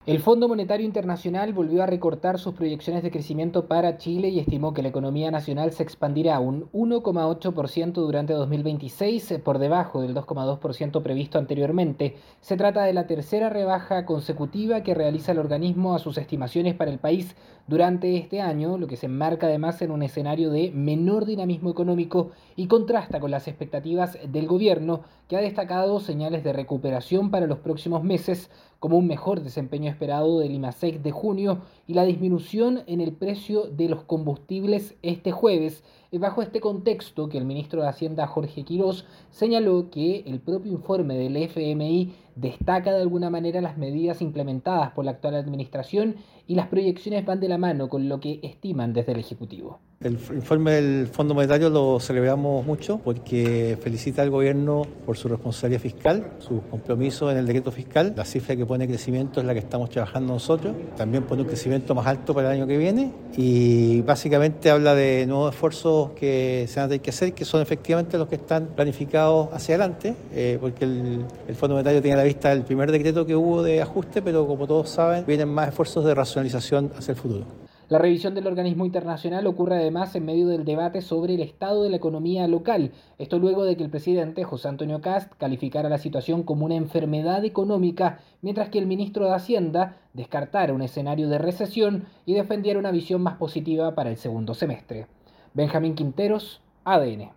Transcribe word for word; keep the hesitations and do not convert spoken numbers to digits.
El Fondo Monetario Internacional volvió a recortar sus proyecciones de crecimiento para Chile y estimó que la economía nacional se expandirá un uno coma ocho por ciento durante dos mil veintiséis, eh, por debajo del dos coma dos por ciento previsto anteriormente. Se trata de la tercera rebaja consecutiva que realiza el organismo a sus estimaciones para el país durante este año, lo que se enmarca además en un escenario de menor dinamismo económico y contrasta con las expectativas del gobierno, que ha destacado señales de recuperación para los próximos meses, como un mejor desempeño esperado del IMASEC de junio y la disminución en el precio de los combustibles este jueves. Bajo este contexto, que el ministro de Hacienda Jorge Quirós señaló que el propio informe del F M I destaca de alguna manera las medidas implementadas por la actual administración y las proyecciones van de la mano con lo que estiman desde el Ejecutivo. El informe del Fondo Monetario lo celebramos mucho porque felicita al gobierno por su responsabilidad fiscal, su compromiso en el decreto fiscal. La cifra que pone crecimiento es la que estamos trabajando nosotros. También pone un crecimiento más alto para el año que viene y básicamente habla de nuevos esfuerzos que se van a tener que hacer, que son efectivamente los que están planificados hacia adelante, eh, porque el, el Fondo Monetario tiene a la vista el primer decreto que hubo de ajuste, pero como todos saben, vienen más esfuerzos de racionalización hacia el futuro. La revisión del organismo internacional ocurre además en medio del debate sobre el estado de la economía local. Esto luego de que el presidente José Antonio Kast calificara la situación como una enfermedad económica, mientras que el ministro de Hacienda descartara un escenario de recesión y defendiera una visión más positiva para el segundo semestre. Benjamín Quinteros, A D N.